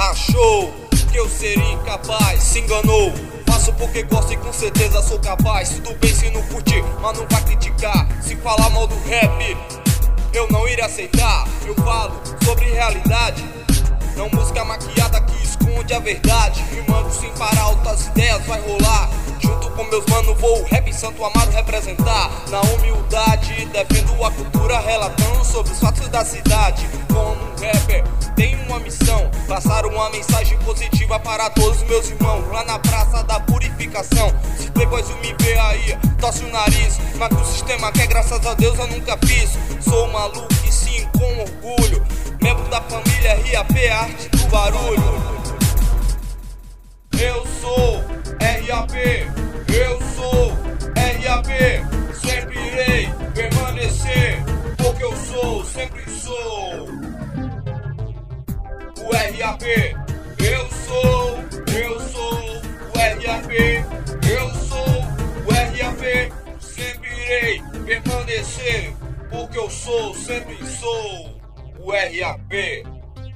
Achou que eu seria incapaz, se enganou. Faço porque gosto e com certeza sou capaz. Tudo bem se não curtir, mas não vai criticar. Se falar mal do rap, eu não irei aceitar. Eu falo sobre realidade, não música maquiada que esconde a verdade. Rimando sem parar, altas ideias vai rolar. Junto com meus manos vou o rap Santo Amaro representar. Na humildade defendo a cultura, relatando sobre os fatos da cidade. Como um rapper tenho uma missão, passar uma mensagem positiva para todos os meus irmãos. Lá na Praça da Purificação, se depois me vê aí, torce o nariz. Mas que o sistema quer, graças a Deus eu nunca fiz. Sou maluco e sim com orgulho, membro da família RAP, a arte do barulho. Eu sou RAP, eu sou RAP, sempre irei permanecer, porque eu sou, sempre sou o RAP. Eu sou o RAP, eu sou o RAP, sempre irei permanecer, porque eu sou, sempre sou o RAP.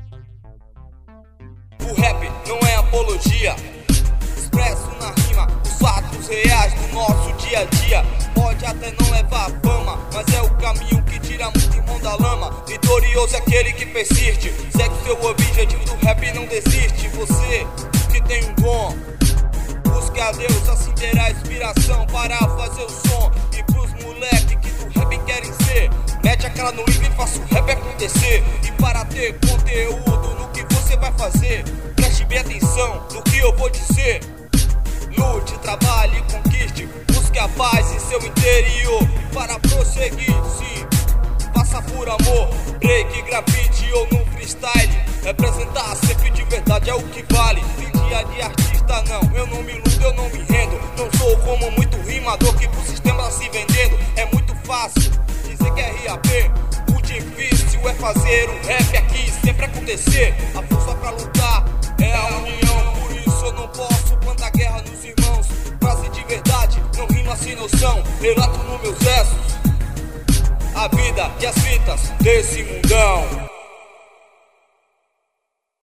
O rap não é apologia, expresso na rima os fatos reais do nosso dia a dia. Pode até não levar fama, mas é o caminho que tira muito irmão da lama. Vitorioso é aquele que persiste, segue o seu objetivo do rap e não desiste. Você que tem um dom, busque a Deus, assim terá inspiração para fazer o som. E pros moleque que do rap querem ser, mete a cara no livro e faça o rap acontecer. E para ter conteúdo no que você vai fazer, preste bem atenção no que eu vou dizer. Lute, trabalhe e conquiste, busque a paz em seu interior. Para prosseguir, sim, faça por amor. Break, grafite ou no freestyle, representar sempre de verdade é o que vale. Tem dia de artista não, eu não me iludo, eu não me rendo. Não sou como muito rimador que pro sistema tá se vendendo. É muito fácil dizer que é RAP, o difícil é fazer o rap aqui sempre acontecer. A força pra lutar é a união, por isso eu não posso plantar guerra nos irmãos. Frase de verdade, não rima sem noção, relato nos meus versos a vida e as fitas desse mundão.